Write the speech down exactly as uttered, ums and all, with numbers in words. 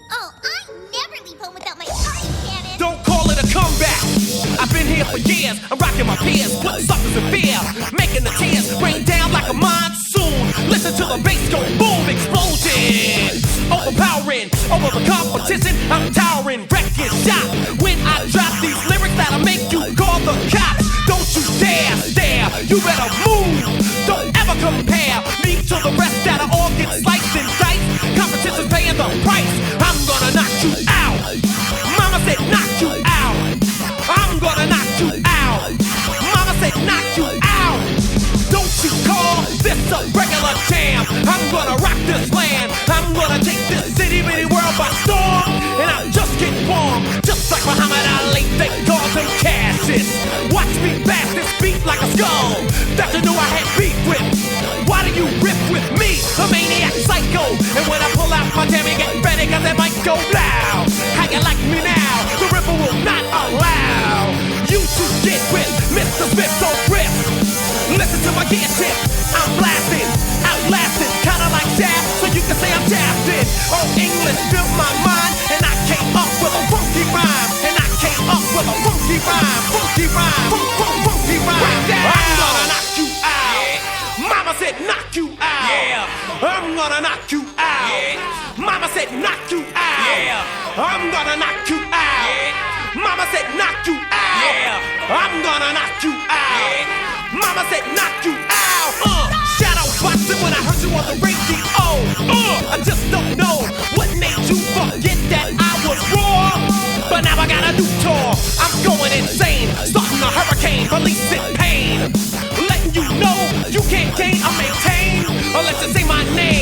Oh, I never leave home without my party cannon. Don't call it a comeback. I've been here for years. I'm rocking my peers, putting suckers in fear, making the tears rain down like a monsoon. Listen to the bass go boom, explosion, overpowering over the competition. I'm towering, wrecking shop. When I drop these lyrics that'll make you call the cops. Don't you dare stare, you better move. Don't ever compare me to the rest that'll all get sliced and diced. Competition's paying the price. I'm gonna knock you out. Mama said knock you out. I'm gonna knock you out. Mama said knock you out. Don't you call this a regular jam. I'm gonna rock this land. I'm gonna take this city bitty world by storm. And I'm just getting warm. Just like Muhammad Ali, they call him Cassius. Watch me bash this beat like a skull that you knew I had beef with. Why do you rip with me, a maniac psycho? And when I pull out my jammy, get ready, cause it might go loud. How you like me now? The ripper will not allow you to get with Mister Smith so grip. Listen to my gear tip. I'm blasting, outlasting, kinda like Shaft, so you can say I'm shafted. Oh, English filled my mind, and I came up with a funky rhyme. And I came up with a funky rhyme, funky rhyme, fun, fun, funky rhyme. I'm gonna knock you out. Mama said knock you out. Yeah. I'm gonna knock you out. Yeah. Mama said knock you out. Yeah. I'm gonna knock you out. Yeah. Mama said knock you out. Yeah. I'm gonna knock you out. Yeah. Mama said knock you out. Uh, shadow boxing when I heard you on the radio. Uh, I just don't know what made you forget that I was raw. But now I got a new tour. I'm going insane, starting a hurricane, releasing pain, letting you know you can't gain or maintain unless you say my name.